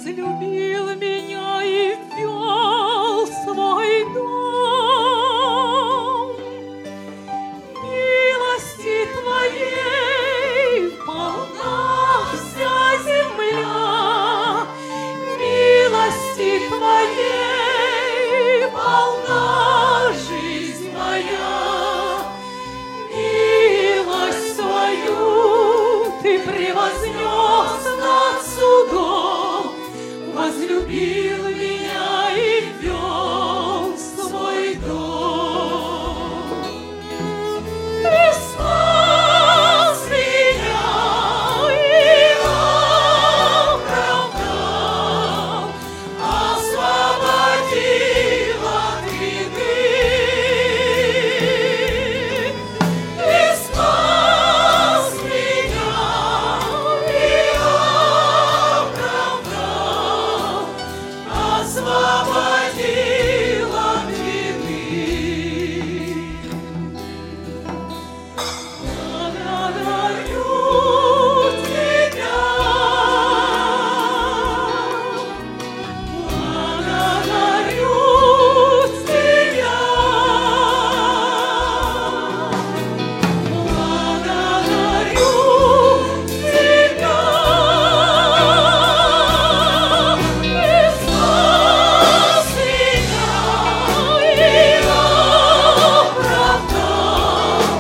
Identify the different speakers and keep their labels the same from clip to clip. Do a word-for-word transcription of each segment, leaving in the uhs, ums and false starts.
Speaker 1: возлюбил меня и ввел в свой дом. Милости Твоей полна вся земля, милости Твоей полна жизнь моя. Милость Твою Ты превознес над судом, возлюбил меня и ввел в свой дом. Ты спас меня и оправдал, освободил от вины. Ты спас меня и оправдал, освободил от вины. Благодарю Тебя, благодарю Тебя, благодарю Тебя. Ты спас меня и оправдал,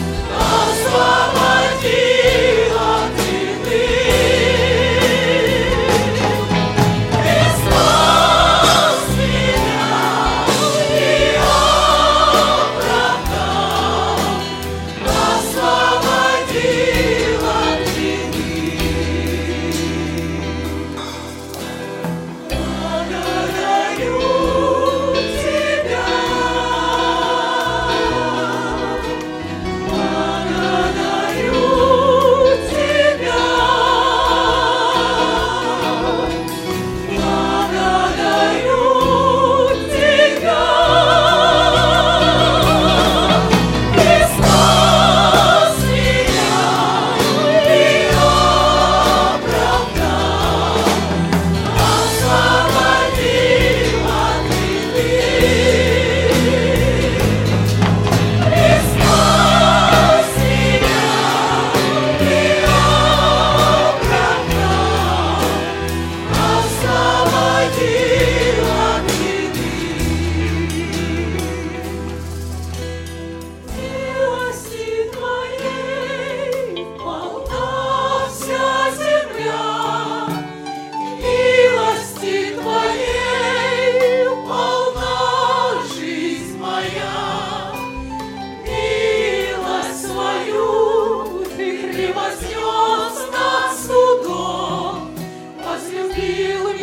Speaker 1: освободил от вины. Ты спас меня и оправдал, освободил от вины. Благодарю Тебя, благодарю Тебя, благодарю Тебя. Ты спас меня и оправдал, освободил от вины. Ты спас меня и оправдал, освободил от вины. Милости Твоей полна вся земля, милости Твоей полна жизнь моя. Милость Твою Ты превознес над судом, возлюбил